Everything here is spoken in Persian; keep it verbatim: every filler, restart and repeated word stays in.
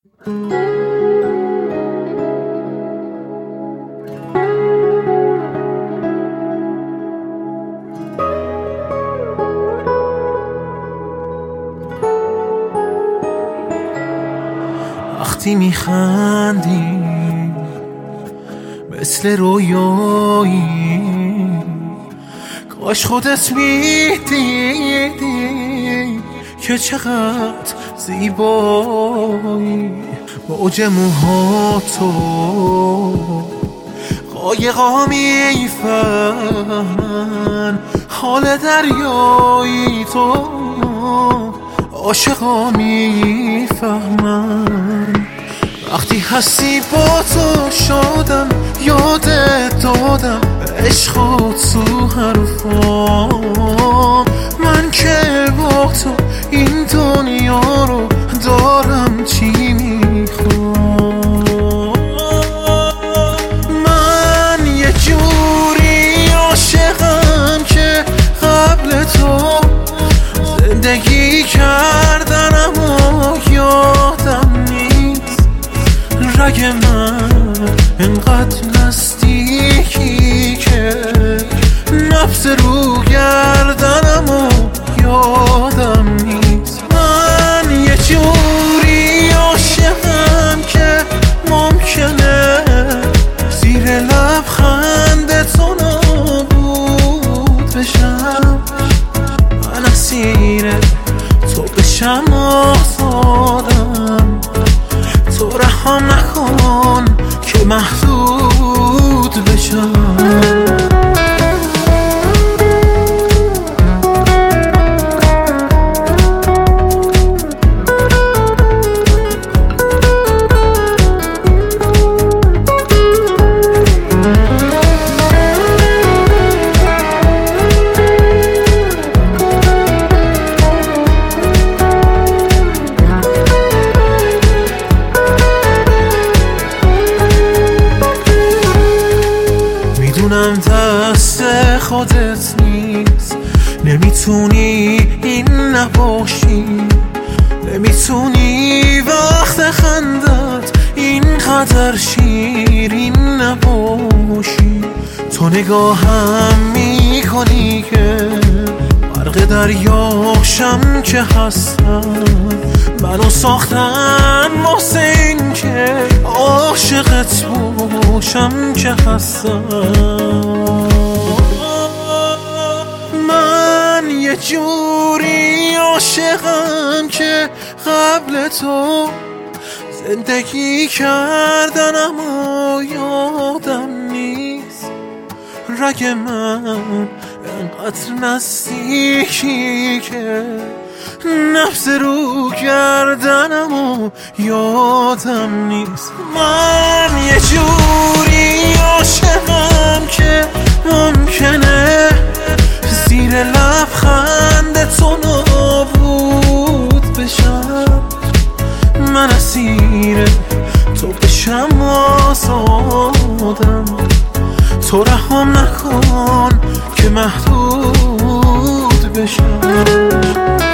وقتی میخندی مثل رویایی، کاش خودت میدیدی که چقدر زیبایی. موج موهاتو قایقا میفهمن، حال دریایی تو عاشقا میفهمن. وقتی هستی با تو شادم، یادت دادم عشقات تو حرفام. من که با تو این دنیا رو دارم چی میخوام. من یه جوری عاشقم که قبل تو زندگی کردن اما یادم نیست. رگ من انقدر نزدیکی که نفس رو گردنم و یادم نیست. من یه جوری عاشقم که ممکنه زیر لبخند تو نابود بشم. من اسیر تو بشم آزادم، تو رحم نکن که محدود بشم. میدونم دست خودت نیست، نمیتونی این نباشی، نمیتونی وقت خندت اینقدر شیرین نباشی. تو نگاهم میکنی که برق دریاشم که هستم. منو ساختن واسه این که عاشقت باشم که هستم. من یه جوری عاشقم که قبل تو زندگی کردن اما یادم نیست. رگ من انقدر نزدیکی که نفس رو گردنم و یادم نیست. من یه جوری عاشقم که ممکنه زیر لبخند تو نابود بشم. من اسیر تو بشم آزادم، تو رحم نکن که محدود بشم.